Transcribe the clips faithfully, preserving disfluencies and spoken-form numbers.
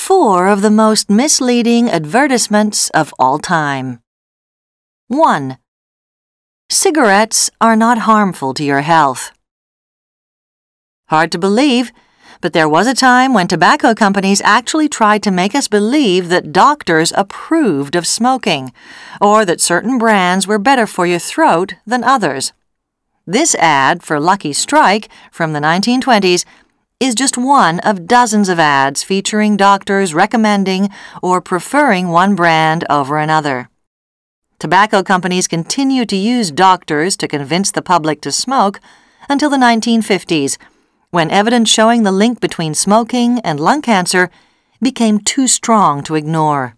Four of the most misleading advertisements of all time. one. Cigarettes are not harmful to your health. Hard to believe, but there was a time when tobacco companies actually tried to make us believe that doctors approved of smoking, or that certain brands were better for your throat than others. This ad for Lucky Strike from the nineteen twenties is just one of dozens of ads featuring doctors recommending or preferring one brand over another. Tobacco companies continued to use doctors to convince the public to smoke until the nineteen fifties, when evidence showing the link between smoking and lung cancer became too strong to ignore.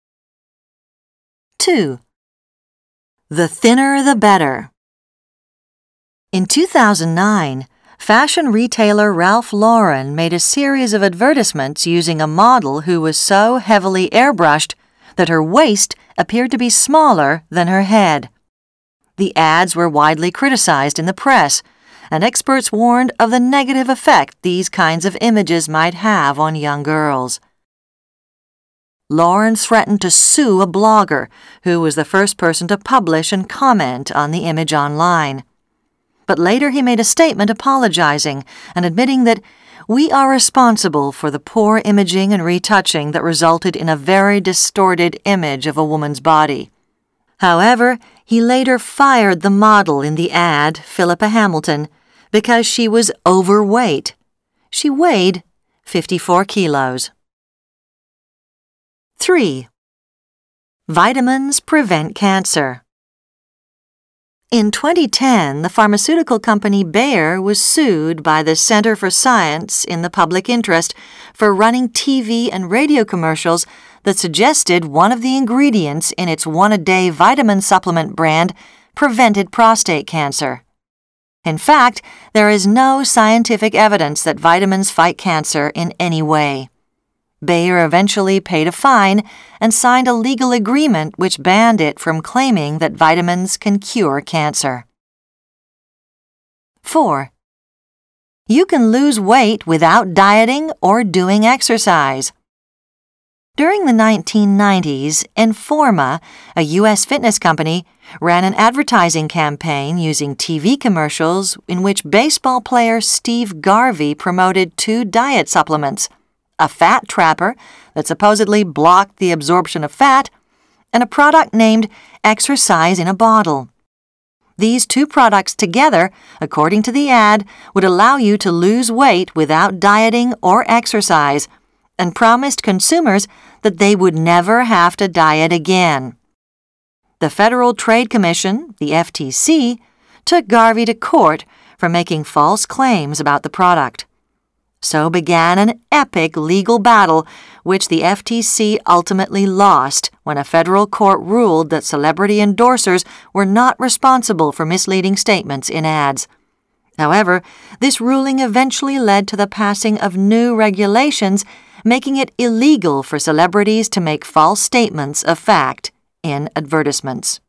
two. The thinner the better. In two thousand nine, fashion retailer Ralph Lauren made a series of advertisements using a model who was so heavily airbrushed that her waist appeared to be smaller than her head. The ads were widely criticized in the press, and experts warned of the negative effect these kinds of images might have on young girls. Lauren threatened to sue a blogger who was the first person to publish and comment on the image online. But later he made a statement apologizing and admitting that we are responsible for the poor imaging and retouching that resulted in a very distorted image of a woman's body. However, he later fired the model in the ad, Philippa Hamilton, because she was overweight. She weighed fifty-four kilos. three. Vitamins prevent cancer. In twenty ten, the pharmaceutical company Bayer was sued by the Center for Science in the Public Interest for running T V and radio commercials that suggested one of the ingredients in its one-a-day vitamin supplement brand prevented prostate cancer. In fact, there is no scientific evidence that vitamins fight cancer in any way. Bayer eventually paid a fine and signed a legal agreement which banned it from claiming that vitamins can cure cancer. four. You can lose weight without dieting or doing exercise. During the nineteen nineties, Informa, a U S fitness company, ran an advertising campaign using T V commercials in which baseball player Steve Garvey promoted two diet supplements: a fat trapper that supposedly blocked the absorption of fat, and a product named Exercise in a Bottle. These two products together, according to the ad, would allow you to lose weight without dieting or exercise, and promised consumers that they would never have to diet again. The Federal Trade Commission, the F T C, took Garvey to court for making false claims about the product. So began an epic legal battle, which the F T C ultimately lost when a federal court ruled that celebrity endorsers were not responsible for misleading statements in ads. However, this ruling eventually led to the passing of new regulations, making it illegal for celebrities to make false statements of fact in advertisements.